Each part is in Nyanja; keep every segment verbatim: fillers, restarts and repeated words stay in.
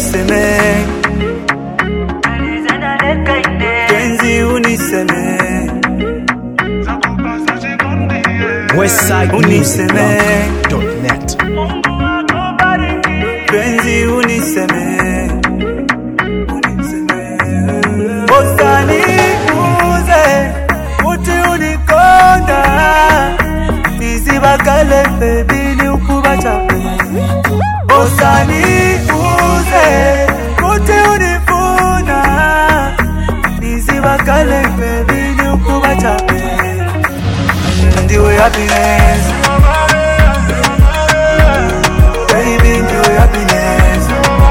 uniseme, penzi uniseme, Westside Music dot net. penzi uniseme, Bosani uze, uti unikonda, nizibakale baby ni ukubacha. Bosani uze, uti unifuna, nizibakale baby ni ukubacha. Ndiwe happiness, baby ndiwe happiness,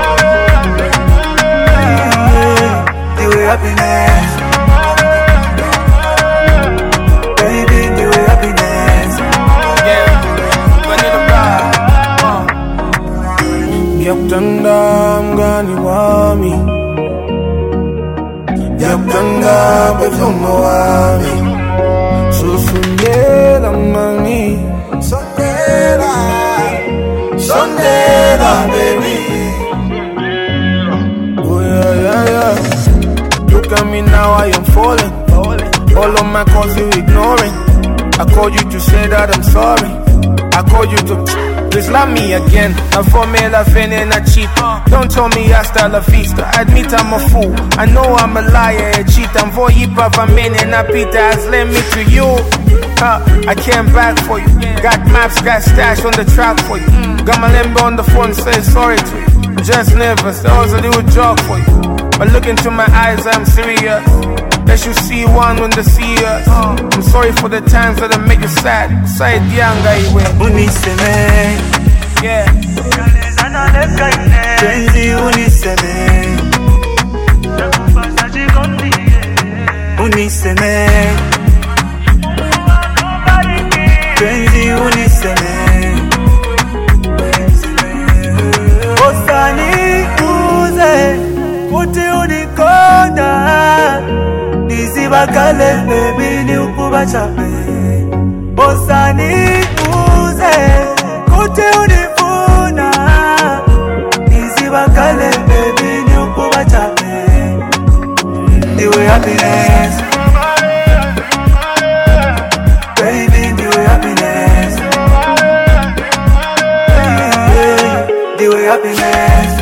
ndiwe happiness, baby ndiwe happiness. Yaptanda mgani wami, yaptanda befumo wami, susundela mani, sondela, sondela baby. Oh yeah yeah yeah. Look at me now, I am falling. All of my calls you ignoring. I called you to say that I'm sorry. I called you to please love me again. A formula fin a cheat. Don't tell me hasta la vista. Admit I'm a fool. I know I'm a liar, a cheat. I'm for hip hop, I'm in and I Peter has led me to you. Huh, I came back for you. Got maps, got stash on the track for you. Got my Lambo on the phone, say sorry to you. Just nervous, that was a little joke for you. But look into my eyes, I'm serious. They should see one when they see us. I'm sorry for the times that I make you sad. Say Dianga iwe Uniseme, yeah. penzi uniseme, uniseme, penzi uniseme, Bosani uze, uti unikonda, nizibakale baby ni ukubacha. Bosani uze, uti unifuna, nizibakale baby ni ukubacha. Ndiwe happiness, baby ndiwe happiness, ndiwe happiness.